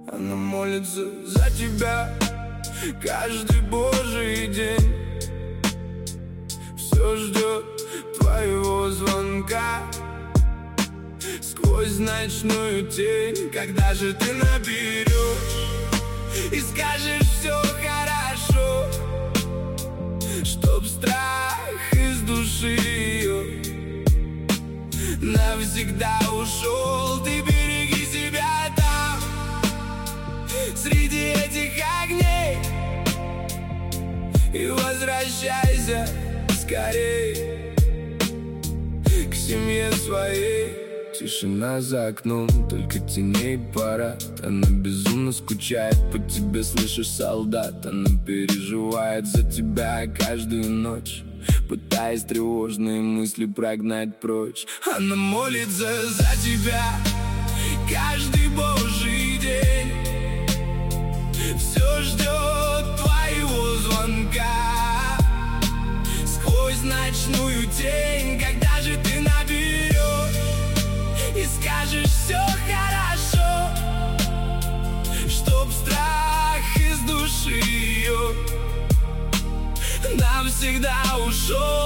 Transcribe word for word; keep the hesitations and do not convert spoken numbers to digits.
Она молится за тебя каждый божий день, все ждет твоего звонка сквозь ночную тень. Когда же ты наберешь и скажешь все хорошо, чтоб страх из души ее навсегда ушел. Ты береги себя там, среди этих огней, и возвращайся скорей к семье своей. Тишина за окном, только теней парад. Она безумно скучает по тебе, слышишь, солдат. Она переживает за тебя каждую ночь, пытаясь тревожные мысли прогнать прочь. Она молится за тебя каждый божий день, все ждет твоего звонка сквозь ночную тень. Когда же ты наберешь и скажешь все хорошо, чтоб страх из души ее навсегда ушел.